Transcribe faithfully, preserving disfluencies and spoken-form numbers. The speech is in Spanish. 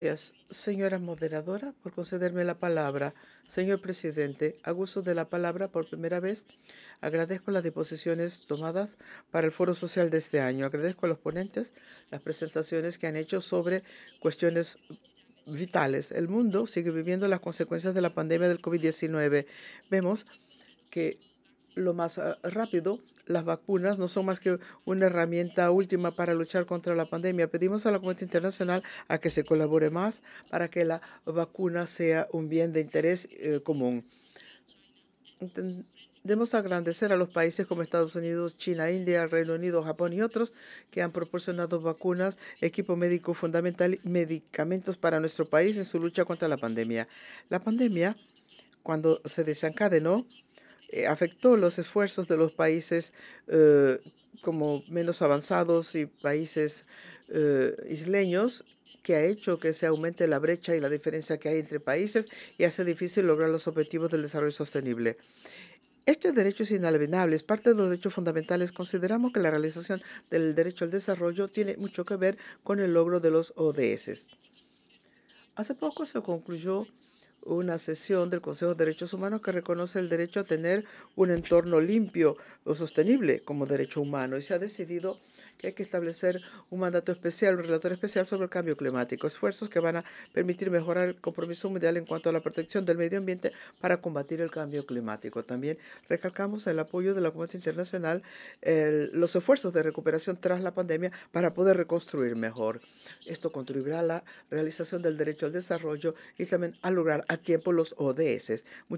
Gracias, señora moderadora, por concederme la palabra. Señor presidente, a gusto de la palabra por primera vez, agradezco las disposiciones tomadas para el Foro Social de este año. Agradezco a los ponentes las presentaciones que han hecho sobre cuestiones vitales. El mundo sigue viviendo las consecuencias de la pandemia del COVID diecinueve. Vemos que lo más uh, rápido, las vacunas no son más que una herramienta última para luchar contra la pandemia. Pedimos a la comunidad internacional a que se colabore más para que la vacuna sea un bien de interés eh, común. Debemos agradecer a los países como Estados Unidos, China, India, Reino Unido, Japón y otros que han proporcionado vacunas, equipo médico fundamental y medicamentos para nuestro país en su lucha contra la pandemia. La pandemia, cuando se desencadenó, eh, afectó los esfuerzos de los países eh, como menos avanzados y países eh, isleños, que ha hecho que se aumente la brecha y la diferencia que hay entre países y hace difícil lograr los objetivos del desarrollo sostenible. Este derecho es inalienable, es parte de los derechos fundamentales. Consideramos que la realización del derecho al desarrollo tiene mucho que ver con el logro de los O D S. Hace poco se concluyó una sesión del Consejo de Derechos Humanos que reconoce el derecho a tener un entorno limpio o sostenible como derecho humano, y se ha decidido que hay que establecer un mandato especial, un relator especial sobre el cambio climático, esfuerzos que van a permitir mejorar el compromiso mundial en cuanto a la protección del medio ambiente para combatir el cambio climático. También recalcamos el apoyo de la comunidad internacional, el, los esfuerzos de recuperación tras la pandemia para poder reconstruir mejor. Esto contribuirá a la realización del derecho al desarrollo y también a lograr a tiempo los O D S.